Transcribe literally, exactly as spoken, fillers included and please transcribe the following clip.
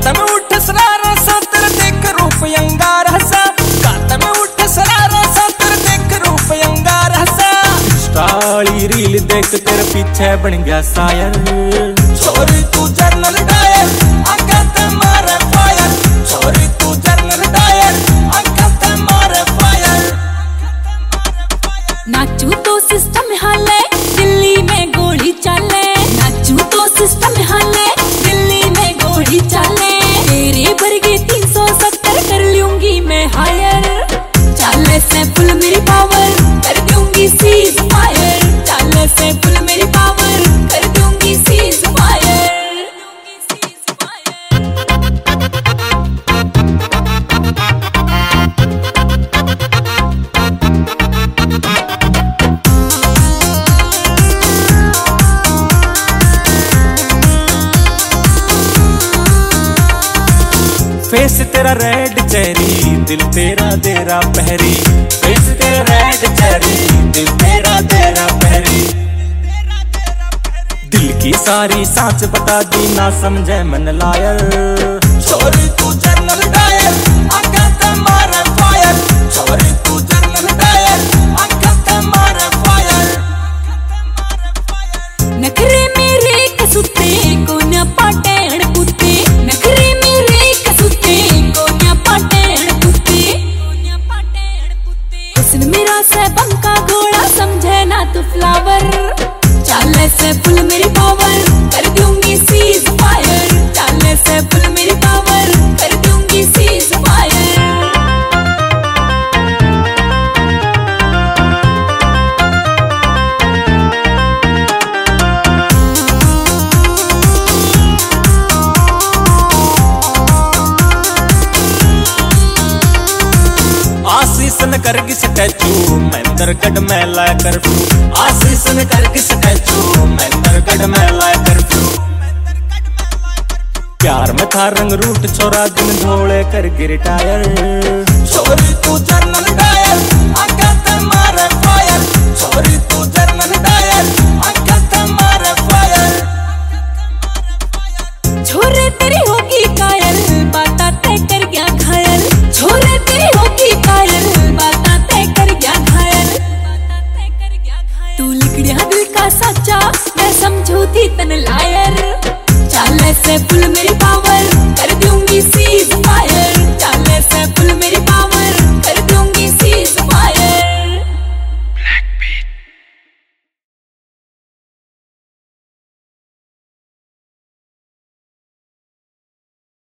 में उठ सरारा सा तेरे देख रूप अंगार हसा, गाता में उठ सरारा सा तेरे देख रूप अंगार हसा। स्टाइल रील देख तेरे पीछे बन गया शायर, छोरी तू जर्नल डायर आंखों ते मारे फायर, छोरी तू जर्नल डायर आंखों ते मारे फायर। नाचू तो सिस्टम हाले दिल्ली में गोली चाले, नाचू तो सिस्टम हाले दिल्ली में गोली चाले। तेरे वर्गे तीन सौ सत्तर कर लूंगी मैं हायर, चाले से फुल मेरी पावर कर दूंगी सीज फायर, चाले से फुल मेरी पावर कर दूंगी सीज फायर। फेस तेरा रेड चेरी दिल तेरा तेरा पहरी, फेस तेरा रेड चेरी दिल तेरा तेरा पहरी। दिल की सारी सांच बता दी ना समझे मन लायर, छोरी तू जर्नल डायर आंखों ते मारे फायर, छोरी तू जर्नल डायर आंखों ते मारे फायर। नखरे मेरे कसुते को न पाटेण पुते, नखरे मेरे कसुते को न पाटेण पुते, हुस्न मेरा से बंका घोड़ा समझे ना तू फ्लावर, चाले से फुल मेरी पावर कर दूंगी सीज फायर, चाले से फुल मेरी पावर कर दूंगी सीज फायर। आशीष न करगी स्टैचू महेंद्रगढ़ में लाया कर्फ्यू, आशीष न करगी स्टैचू महेंद्रगढ़ में लाया कर्फ्यू। प्यार में था रंग रूट छोरा दिन धोले कर गिर टायर, छोरी तू जर्नल डायर आंखों ते मारे फायर, छोरी तू जर्नल डायर आंखों ते मारे फायर। छोरे तेरी होगी कायल बाता तय कर गया घायल, छोरे तेरी होगी कायल बाता तय कर गया घायल। तू लिखड़िया दिल का सच्चा मैं समझौती तन लायर, चाले से फुल मेरी